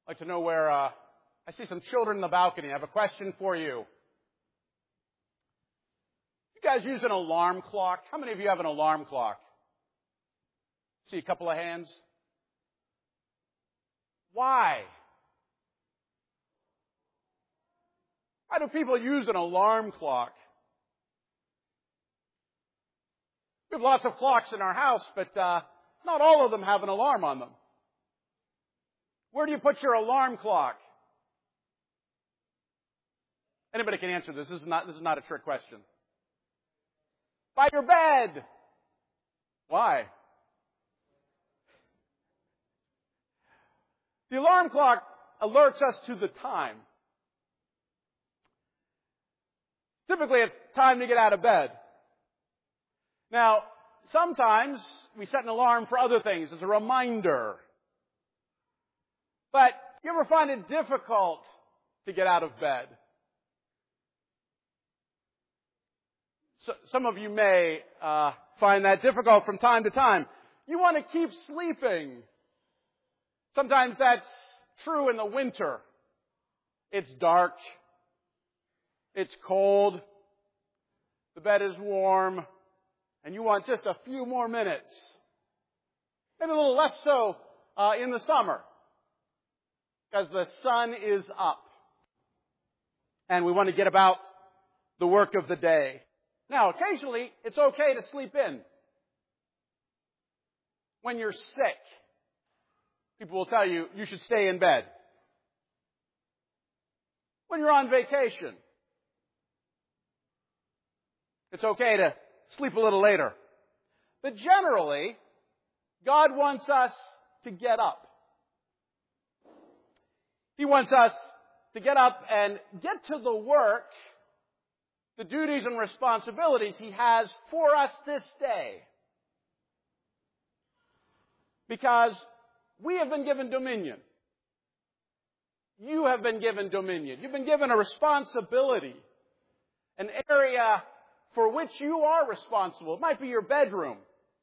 I'd like to know where, I see some children in the balcony. I have a question for you. You guys use an alarm clock? How many of you have an alarm clock? See a couple of hands. Why? Why do people use an alarm clock? We have lots of clocks in our house, but not all of them have an alarm on them. Where do you put your alarm clock? Anybody can answer this. This is not a trick question. By your bed. Why? The alarm clock alerts us to the time. Typically, it's time to get out of bed. Now, sometimes we set an alarm for other things as a reminder. But you ever find it difficult to get out of bed? So, some of you may find that difficult from time to time. You want to keep sleeping. Sometimes that's true in the winter. It's dark. It's cold. The bed is warm. And you want just a few more minutes. Maybe a little less so in the summer. Because the sun is up. And we want to get about the work of the day. Now, occasionally, it's okay to sleep in. When you're sick, people will tell you, you should stay in bed. When you're on vacation, it's okay to sleep a little later. But generally, God wants us to get up. He wants us to get up and get to the work, the duties and responsibilities He has for us this day. Because we have been given dominion. You have been given dominion. You've been given a responsibility, an area for which you are responsible. It might be your bedroom.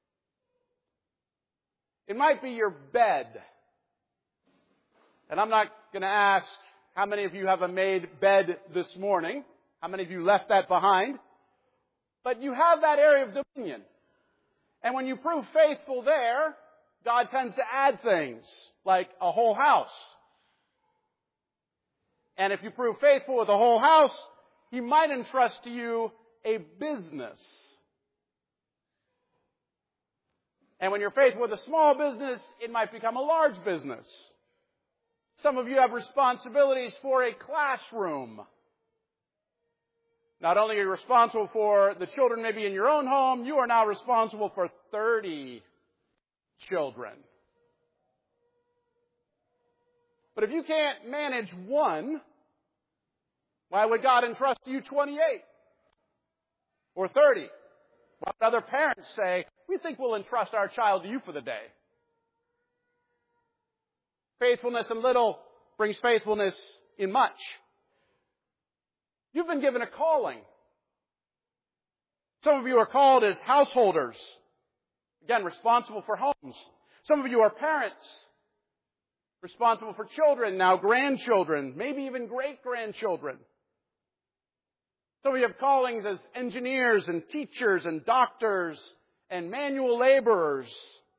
It might be your bed. And I'm not going to ask how many of you have a made bed this morning. How many of you left that behind? But you have that area of dominion. And when you prove faithful there, God tends to add things, like a whole house. And if you prove faithful with a whole house, He might entrust to you a business. And when you're faithful with a small business, it might become a large business. Some of you have responsibilities for a classroom. Not only are you responsible for the children maybe in your own home, you are now responsible for 30 children. But if you can't manage one, why would God entrust you 28 or 30? Why would other parents say, we think we'll entrust our child to you for the day? Faithfulness in little brings faithfulness in much. You've been given a calling. Some of you are called as householders. Again, responsible for homes. Some of you are parents, responsible for children, now grandchildren, maybe even great-grandchildren. Some of you have callings as engineers and teachers and doctors and manual laborers.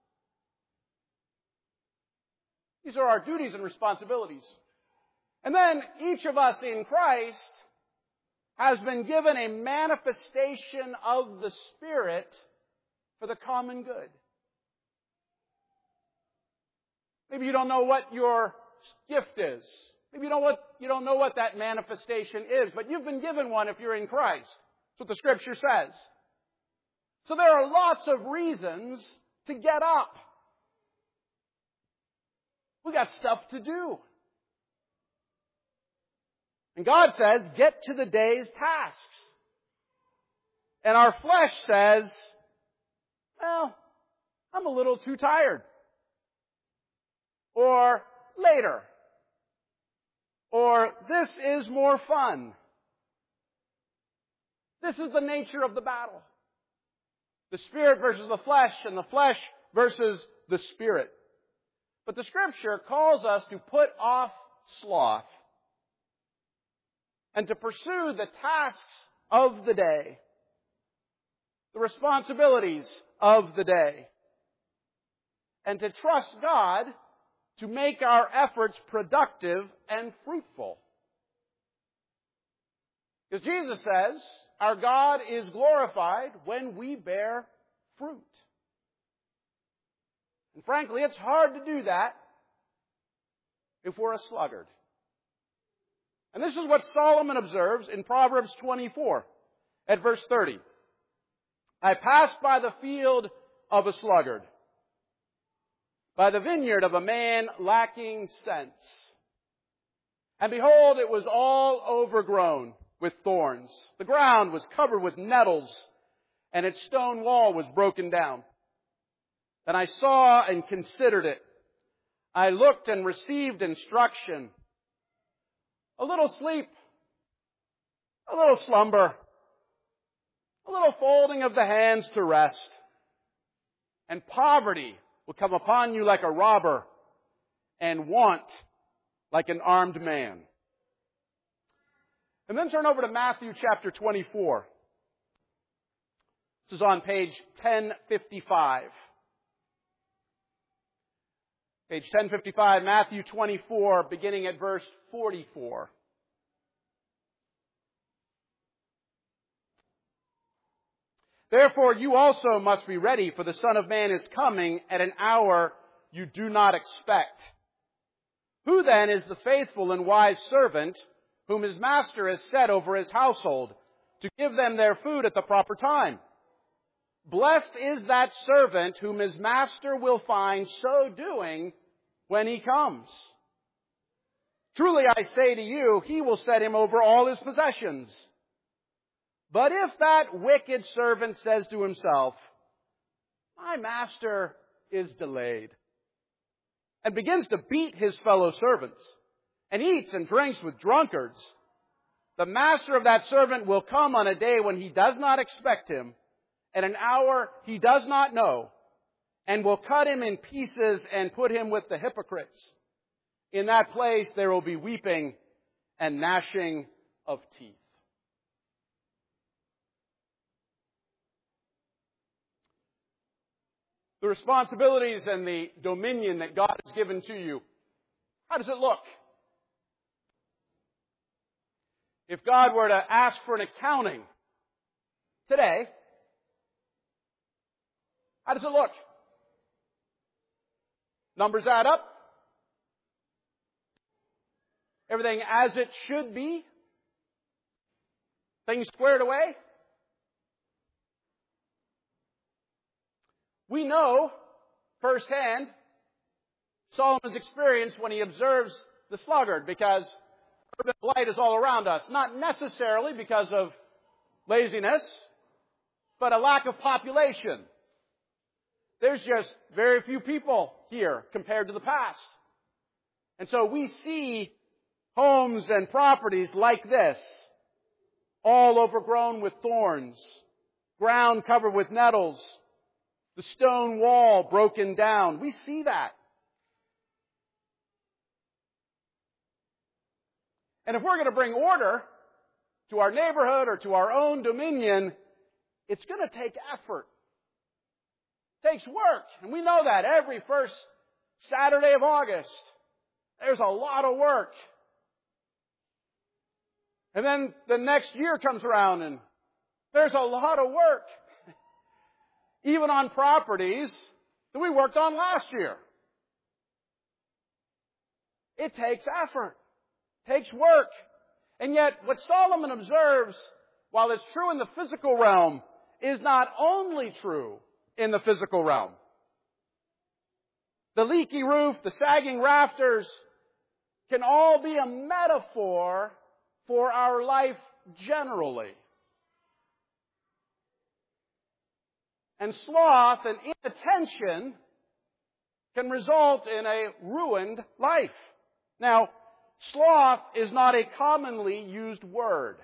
These are our duties and responsibilities. And then each of us in Christ has been given a manifestation of the Spirit for the common good. Maybe you don't know what your gift is. Maybe you don't know what that manifestation is, but you've been given one if you're in Christ. That's what the Scripture says. So there are lots of reasons to get up. We got stuff to do. And God says, get to the day's tasks. And our flesh says, well, I'm a little too tired. Or later. Or this is more fun. This is the nature of the battle. The Spirit versus the flesh, and the flesh versus the Spirit. But the Scripture calls us to put off sloth and to pursue the tasks of the day, the responsibilities of the day, and to trust God to make our efforts productive and fruitful. Because Jesus says, our God is glorified when we bear fruit. And frankly, it's hard to do that if we're a sluggard. And this is what Solomon observes in Proverbs 24 at verse 30. I passed by the field of a sluggard, by the vineyard of a man lacking sense. And behold, it was all overgrown with thorns. The ground was covered with nettles, and its stone wall was broken down. Then I saw and considered it. I looked and received instruction. A little sleep, a little slumber, a little folding of the hands to rest, and poverty will come upon you like a robber, and want like an armed man. And then turn over to Matthew chapter 24. This is on page 1055. Page 1055, Matthew 24, beginning at verse 44. Therefore you also must be ready, for the Son of Man is coming at an hour you do not expect. Who then is the faithful and wise servant whom his master has set over his household to give them their food at the proper time? Blessed is that servant whom his master will find so doing when he comes. Truly I say to you, he will set him over all his possessions. But if that wicked servant says to himself, my master is delayed, and begins to beat his fellow servants, and eats and drinks with drunkards, the master of that servant will come on a day when he does not expect him, at an hour he does not know, and will cut him in pieces and put him with the hypocrites. In that place there will be weeping and gnashing of teeth. The responsibilities and the dominion that God has given to you, how does it look? If God were to ask for an accounting today, how does it look? Numbers add up? Everything as it should be? Things squared away? We know firsthand Solomon's experience when he observes the sluggard, because urban blight is all around us. Not necessarily because of laziness, but a lack of population. There's just very few people here compared to the past. And so we see homes and properties like this, all overgrown with thorns, ground covered with nettles, the stone wall broken down. We see that. And if we're going to bring order to our neighborhood or to our own dominion, it's going to take effort. It takes work. And we know that every first Saturday of August, there's a lot of work. And then the next year comes around and there's a lot of work. Even on properties that we worked on last year. It takes effort. It takes work. And yet, what Solomon observes, while it's true in the physical realm, is not only true in the physical realm. The leaky roof, the sagging rafters, can all be a metaphor for our life generally. And sloth and inattention can result in a ruined life. Now, sloth is not a commonly used word.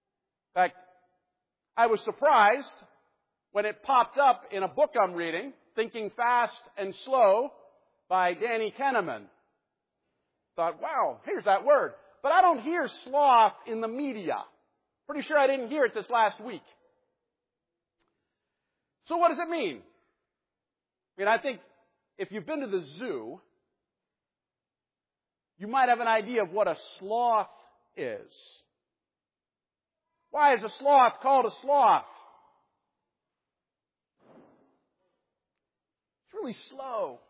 In fact, I was surprised when it popped up in a book I'm reading, Thinking Fast and Slow by Danny Kahneman. Thought, wow, here's that word. But I don't hear sloth in the media. Pretty sure I didn't hear it this last week. So what does it mean? I mean, I think if you've been to the zoo, you might have an idea of what a sloth is. Why is a sloth called a sloth? It's really slow.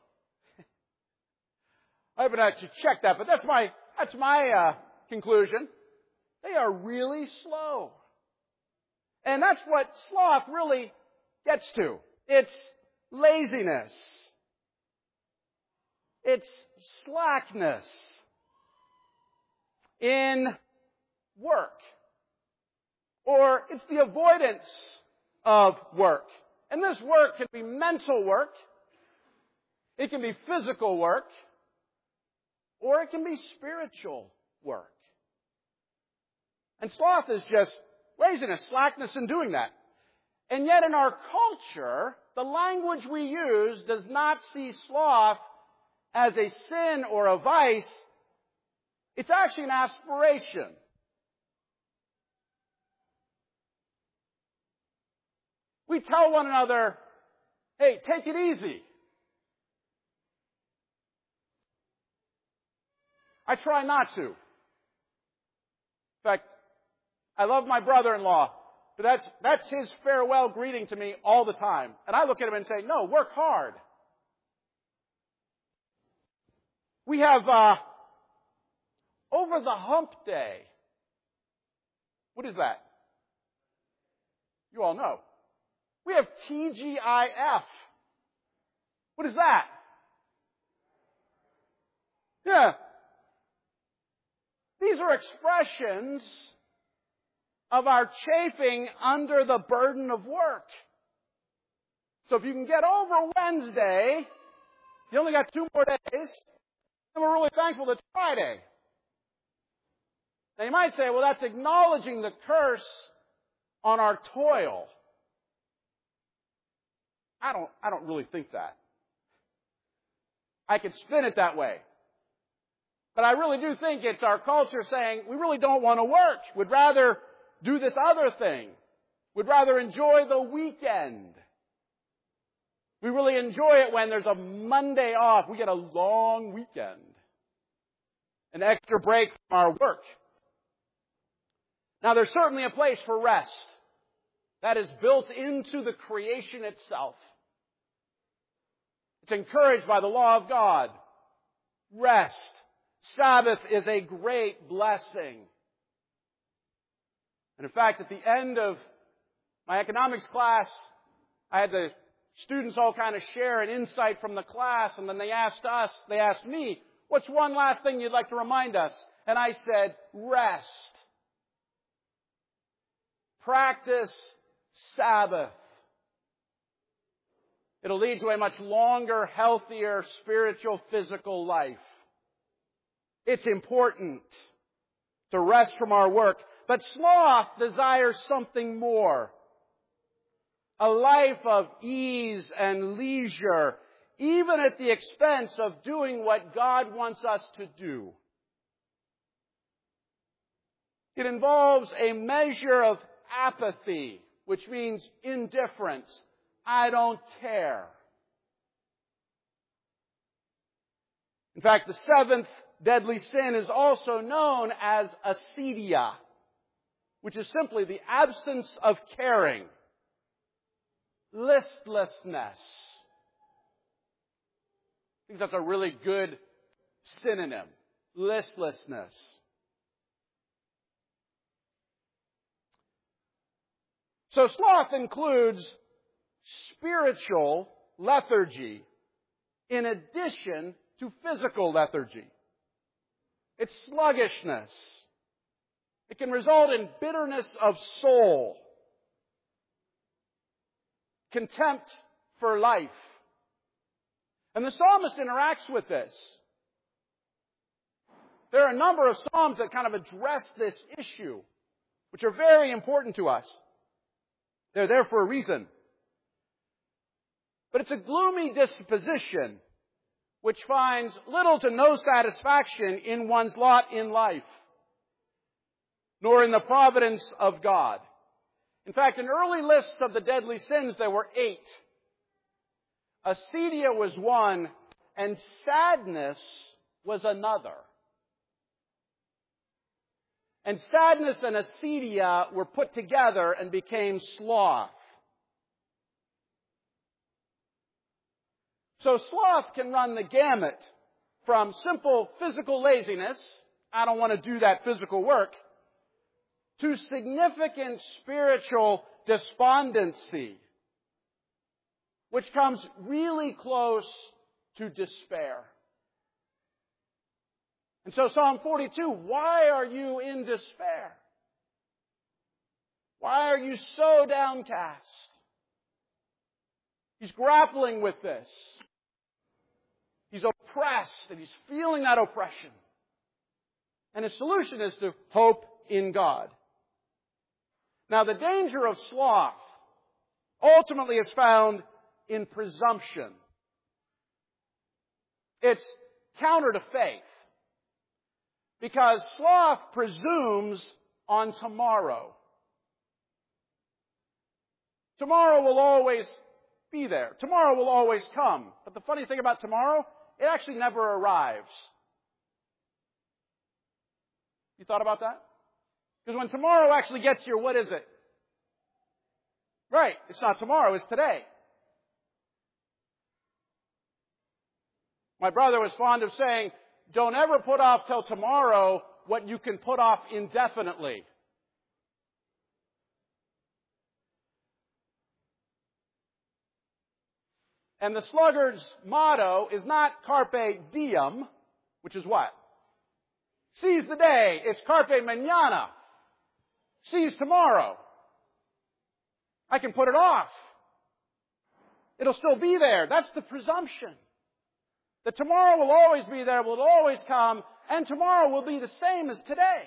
I haven't actually checked that, but that's my conclusion. They are really slow. And that's what sloth really gets to. It's laziness. It's slackness in work. Or it's the avoidance of work. And this work can be mental work. It can be physical work. Or it can be spiritual work. And sloth is just laziness, slackness in doing that. And yet in our culture, the language we use does not see sloth as a sin or a vice. It's actually an aspiration. We tell one another, hey, take it easy. I try not to. In fact, I love my brother-in-law, but that's his farewell greeting to me all the time. And I look at him and say, no, work hard. We have over the hump day. What is that? You all know. We have TGIF. What is that? Yeah. These are expressions of our chafing under the burden of work. So if you can get over Wednesday, you only got 2 more days, and we're really thankful that it's Friday. Now you might say, well, that's acknowledging the curse on our toil. I don't really think that. I could spin it that way. But I really do think it's our culture saying, we really don't want to work. We'd rather do this other thing. We'd rather enjoy the weekend. We really enjoy it when there's a Monday off. We get a long weekend. An extra break from our work. Now, there's certainly a place for rest. That is built into the creation itself. It's encouraged by the law of God. Rest. Sabbath is a great blessing. And in fact, at the end of my economics class, I had the students all kind of share an insight from the class, and then they asked me, what's one last thing you'd like to remind us? And I said, rest. Practice Sabbath. It'll lead to a much longer, healthier, spiritual, physical life. It's important to rest from our work. But sloth desires something more. A life of ease and leisure, even at the expense of doing what God wants us to do. It involves a measure of apathy, which means indifference. I don't care. In fact, the 7th deadly sin is also known as acedia, which is simply the absence of caring. Listlessness. I think that's a really good synonym. Listlessness. So sloth includes spiritual lethargy in addition to physical lethargy. It's sluggishness. It can result in bitterness of soul, contempt for life. And the psalmist interacts with this. There are a number of psalms that kind of address this issue, which are very important to us. They're there for a reason. But it's a gloomy disposition which finds little to no satisfaction in one's lot in life, nor in the providence of God. In fact, in early lists of the deadly sins, there were 8. Acedia was one, and sadness was another. And sadness and acedia were put together and became sloth. So sloth can run the gamut from simple physical laziness, I don't want to do that physical work, to significant spiritual despondency, which comes really close to despair. And so Psalm 42, why are you in despair? Why are you so downcast? He's grappling with this. He's oppressed, and he's feeling that oppression. And his solution is to hope in God. Now, the danger of sloth ultimately is found in presumption. It's counter to faith. Because sloth presumes on tomorrow. Tomorrow will always be there. Tomorrow will always come. But the funny thing about tomorrow, it actually never arrives. You thought about that? Because when tomorrow actually gets here, what is it? Right, it's not tomorrow, it's today. My brother was fond of saying, don't ever put off till tomorrow what you can put off indefinitely. And the sluggard's motto is not carpe diem, which is what? Seize the day. It's carpe mañana. Seize tomorrow. I can put it off. It'll still be there. That's the presumption. That tomorrow will always be there, will always come, and tomorrow will be the same as today.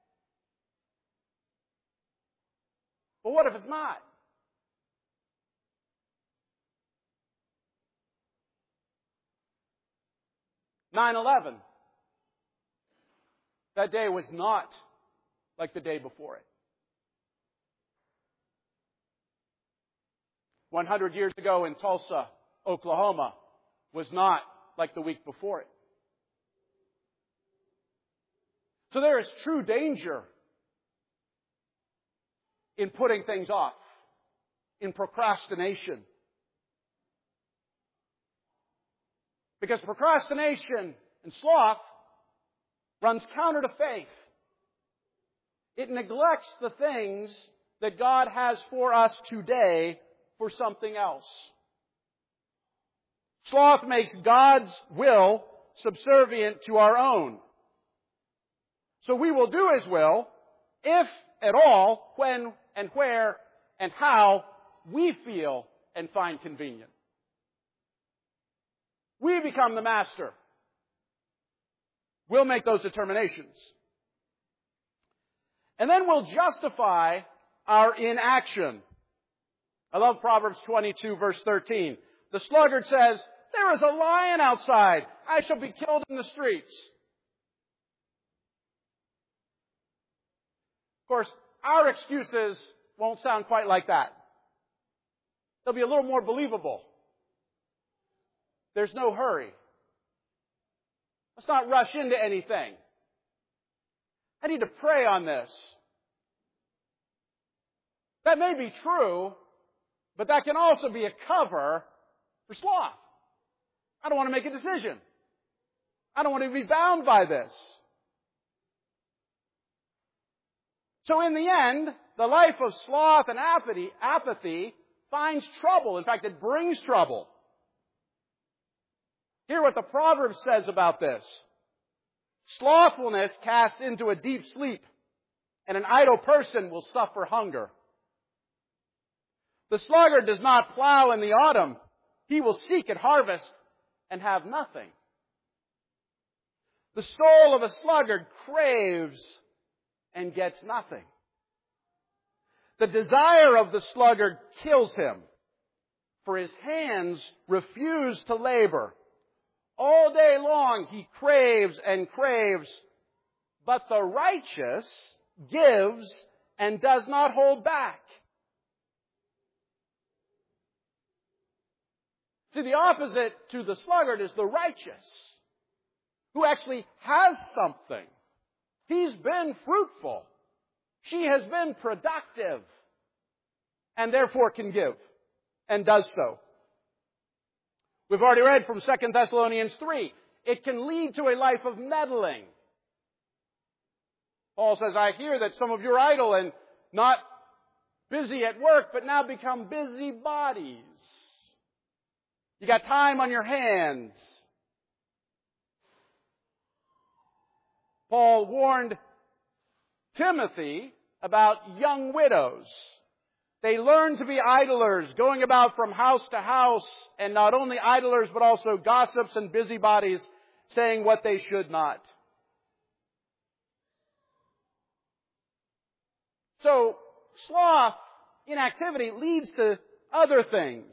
But what if it's not? "9/11. That day was not like the day before it. 100 years ago in Tulsa, Oklahoma, was not like the week before it. So there is true danger in putting things off, in procrastination. Because procrastination and sloth runs counter to faith. It neglects the things that God has for us today for something else. Sloth makes God's will subservient to our own. So we will do His will, if at all, when and where and how we feel and find convenient. We become the master. We'll make those determinations. And then we'll justify our inaction. I love Proverbs 22, verse 13. The sluggard says, "There is a lion outside. I shall be killed in the streets." Of course, our excuses won't sound quite like that. They'll be a little more believable. There's no hurry. Let's not rush into anything. I need to pray on this. That may be true, but that can also be a cover for sloth. I don't want to make a decision. I don't want to be bound by this. So in the end, the life of sloth and apathy finds trouble. In fact, it brings trouble. Hear what the Proverb says about this. Slothfulness casts into a deep sleep, and an idle person will suffer hunger. The sluggard does not plow in the autumn. He will seek at harvest and have nothing. The soul of a sluggard craves and gets nothing. The desire of the sluggard kills him, for his hands refuse to labor. All day long he craves and craves, but the righteous gives and does not hold back. See, the opposite to the sluggard is the righteous, who actually has something. He's been fruitful. She has been productive, and therefore can give, and does so. We've already read from 2 Thessalonians 3. It can lead to a life of meddling. Paul says, I hear that some of you are idle and not busy at work, but now become busybodies. You got time on your hands. Paul warned Timothy about young widows. They learn to be idlers, going about from house to house, and not only idlers, but also gossips and busybodies, saying what they should not. So, sloth, inactivity, leads to other things.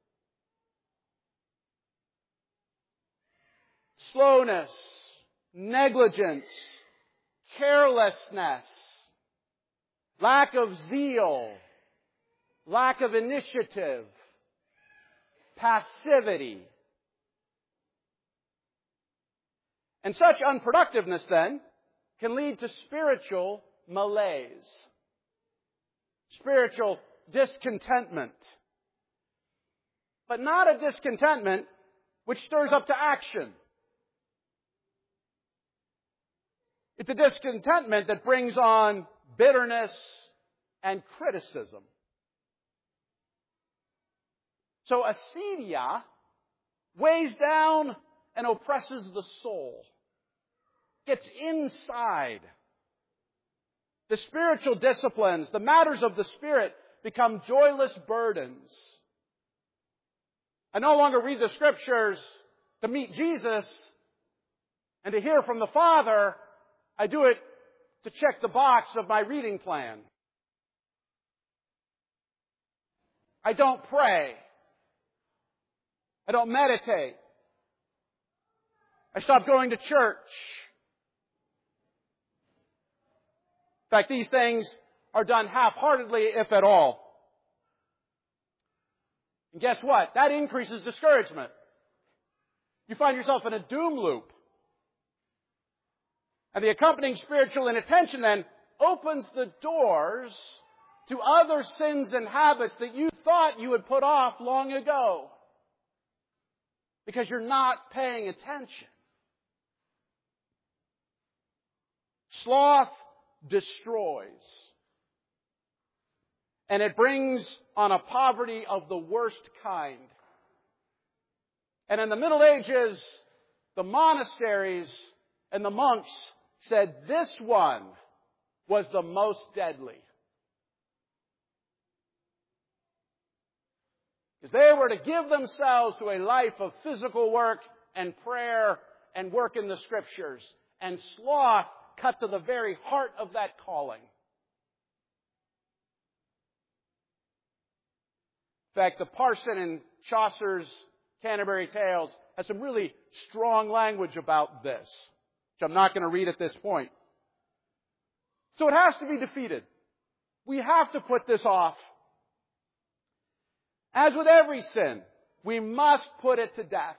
Slowness, negligence, carelessness, lack of zeal, lack of initiative, passivity. And such unproductiveness, then, can lead to spiritual malaise, spiritual discontentment. But not a discontentment which stirs up to action. It's a discontentment that brings on bitterness and criticism. So acedia weighs down and oppresses the soul. Gets inside. The spiritual disciplines, the matters of the Spirit, become joyless burdens. I no longer read the Scriptures to meet Jesus and to hear from the Father. I do it to check the box of my reading plan. I don't pray. I don't meditate. I stop going to church. In fact, these things are done half-heartedly, if at all. And guess what? That increases discouragement. You find yourself in a doom loop. And the accompanying spiritual inattention then opens the doors to other sins and habits that you thought you had put off long ago. Because you're not paying attention. Sloth destroys. And it brings on a poverty of the worst kind. And in the Middle Ages, the monasteries and the monks said this one was the most deadly. Because they were to give themselves to a life of physical work and prayer and work in the Scriptures. And sloth cut to the very heart of that calling. In fact, the parson in Chaucer's Canterbury Tales has some really strong language about this, which I'm not going to read at this point. So it has to be defeated. We have to put this off. As with every sin, we must put it to death.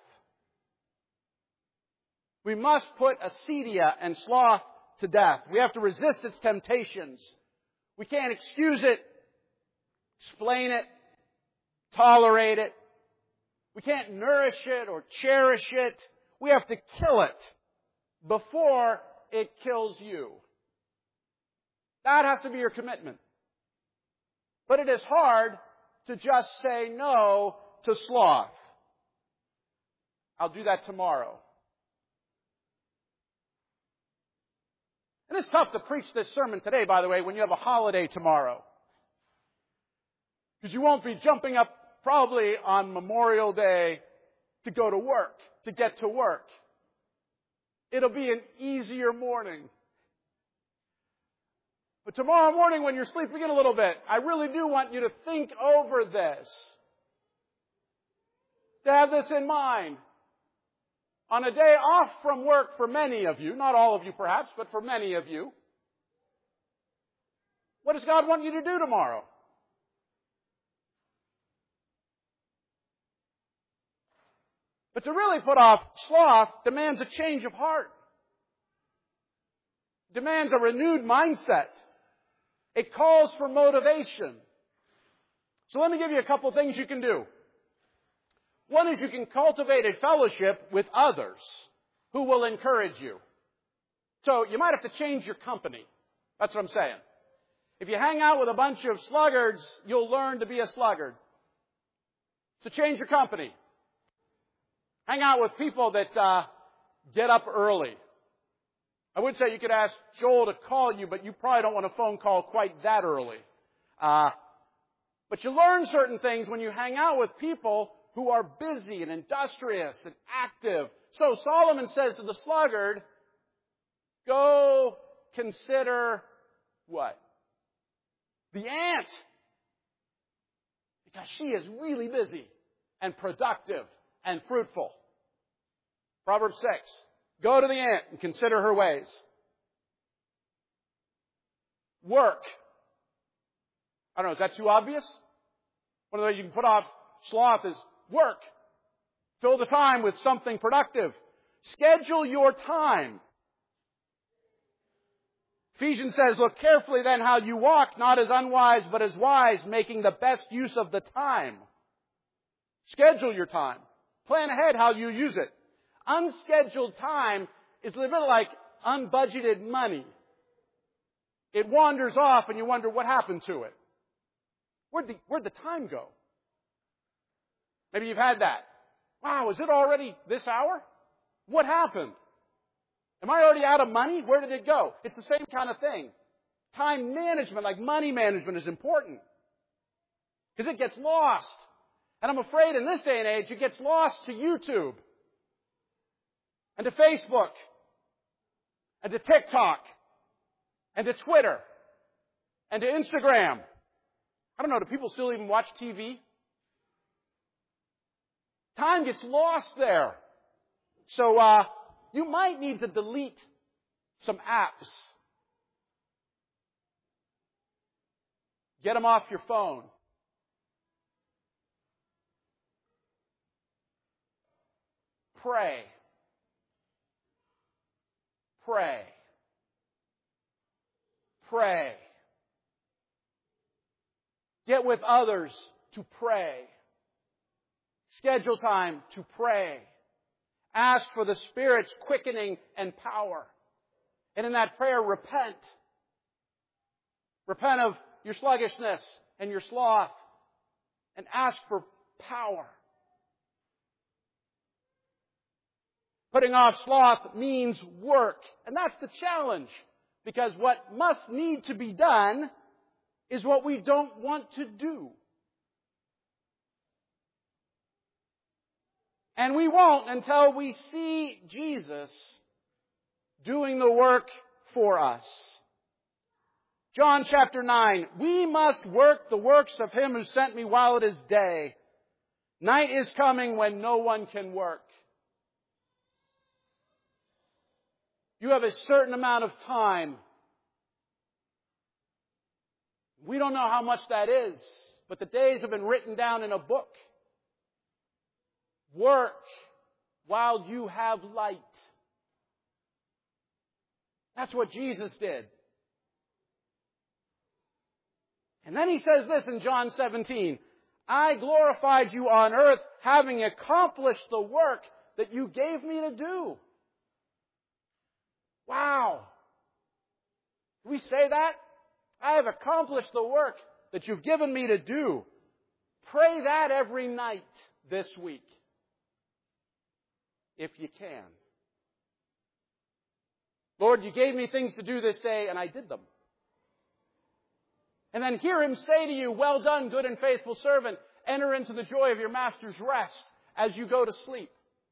We must put acedia and sloth to death. We have to resist its temptations. We can't excuse it, explain it, tolerate it. We can't nourish it or cherish it. We have to kill it before it kills you. That has to be your commitment. But it is hard to just say no to sloth. I'll do that tomorrow. And it's tough to preach this sermon today, by the way, when you have a holiday tomorrow. Because you won't be jumping up probably on Memorial Day to go to work, to get to work. It'll be an easier morning. But tomorrow morning when you're sleeping in a little bit, I really do want you to think over this. to have this in mind. On a day off from work for many of you, not all of you perhaps, but for many of you, what does God want you to do tomorrow? But to really put off sloth demands a change of heart. Demands a renewed mindset. It calls for motivation. So let me give you a couple things you can do. One is you can cultivate a fellowship with others who will encourage you. So you might have to change your company. That's what I'm saying. If you hang out with a bunch of sluggards, you'll learn to be a sluggard. So change your company. Hang out with people that get up early. I would say you could ask Joel to call you, but you probably don't want a phone call quite that early. But you learn certain things when you hang out with people who are busy and industrious and active. So Solomon says to the sluggard, go consider what? The ant. Because she is really busy and productive and fruitful. Proverbs 6. Go to the ant and consider her ways. Work. I don't know, is that too obvious? One of the ways you can put off sloth is work. Fill the time with something productive. Schedule your time. Ephesians says, look carefully then how you walk, not as unwise, but as wise, making the best use of the time. Schedule your time. Plan ahead how you use it. Unscheduled time is a little bit like unbudgeted money. It wanders off and you wonder what happened to it. Where'd the time go? Maybe you've had that. Wow, is it already this hour? What happened? Am I already out of money? Where did it go? It's the same kind of thing. Time management, like money management, is important. Because it gets lost. And I'm afraid in this day and age, it gets lost to YouTube. And to Facebook. And to TikTok. And to Twitter. And to Instagram. I don't know, do people still even watch TV? Time gets lost there. So, you might need to delete some apps. Get them off your phone. Pray. Pray. Pray. Get with others to pray. Schedule time to pray. Ask for the Spirit's quickening and power. And in that prayer, repent. Repent of your sluggishness and your sloth. And ask for power. Putting off sloth means work. And that's the challenge. Because what must need to be done is what we don't want to do. And we won't until we see Jesus doing the work for us. John chapter 9. We must work the works of Him who sent me while it is day. Night is coming when no one can work. You have a certain amount of time. We don't know how much that is, but the days have been written down in a book. Work while you have light. That's what Jesus did. And then He says this in John 17. I glorified you on earth, having accomplished the work that you gave me to do. Wow. Do we say that? I have accomplished the work that you've given me to do. Pray that every night this week. If you can. Lord, you gave me things to do this day, and I did them. And then hear Him say to you, well done, good and faithful servant. Enter into the joy of your master's rest as you go to sleep.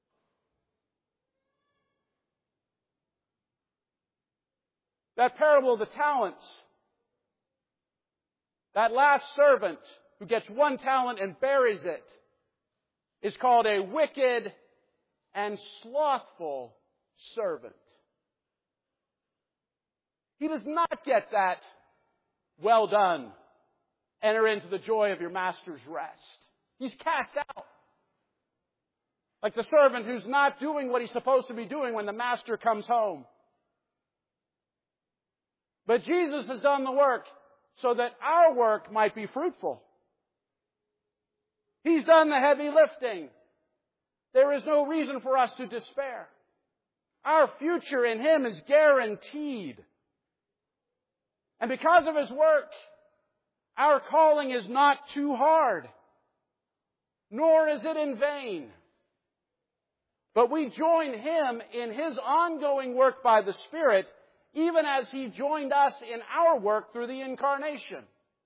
That parable of the talents. That last servant who gets 1 talent and buries it. is called a wicked and slothful servant. He does not get that, well done, enter into the joy of your master's rest. He's cast out. Like the servant who's not doing what he's supposed to be doing when the master comes home. But Jesus has done the work so that our work might be fruitful. He's done the heavy lifting. There is no reason for us to despair. Our future in Him is guaranteed. And because of His work, our calling is not too hard, nor is it in vain. But we join Him in His ongoing work by the Spirit, even as He joined us in our work through the Incarnation.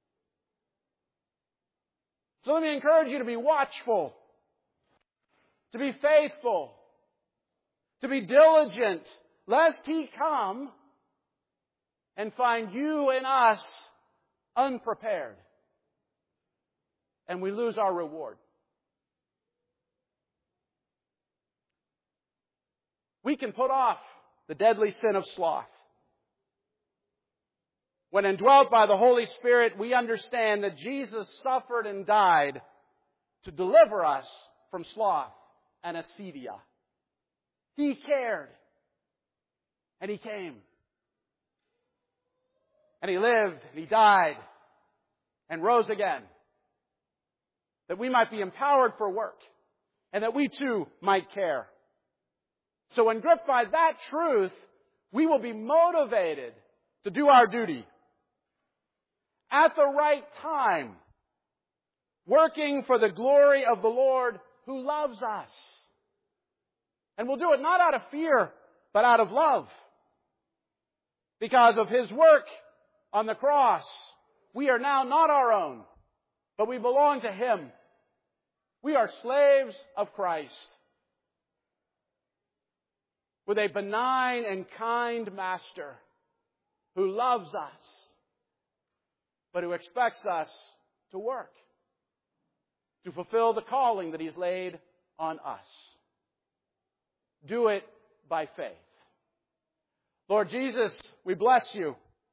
So let me encourage you to be watchful, to be faithful, to be diligent, lest He come and find you and us unprepared, and we lose our reward. We can put off the deadly sin of sloth. When indwelt by the Holy Spirit, we understand that Jesus suffered and died to deliver us from sloth and acedia. He cared. And He came. And He lived, and He died, and rose again. That we might be empowered for work, and that we too might care. So when gripped by that truth, we will be motivated to do our duty at the right time, working for the glory of the Lord who loves us. And we'll do it not out of fear, but out of love. Because of His work on the cross, we are now not our own, but we belong to Him. We are slaves of Christ, with a benign and kind Master who loves us, but who expects us to work, to fulfill the calling that He's laid on us. Do it by faith. Lord Jesus, we bless You,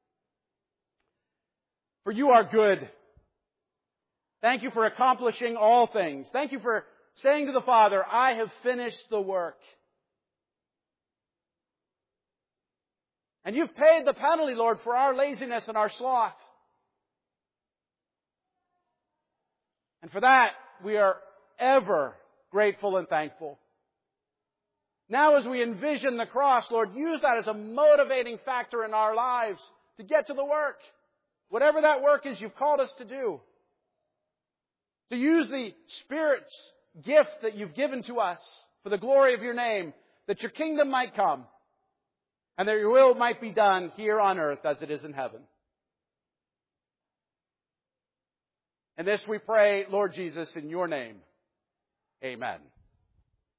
for You are good. Thank You for accomplishing all things. Thank You for saying to the Father, I have finished the work. And You've paid the penalty, Lord, for our laziness and our sloth. And for that, we are ever grateful and thankful. Now as we envision the cross, Lord, use that as a motivating factor in our lives to get to the work. Whatever that work is You've called us to do. To use the Spirit's gift that You've given to us for the glory of Your name, that Your kingdom might come, and that Your will might be done here on earth as it is in heaven. And this we pray, Lord Jesus, in Your name. Amen.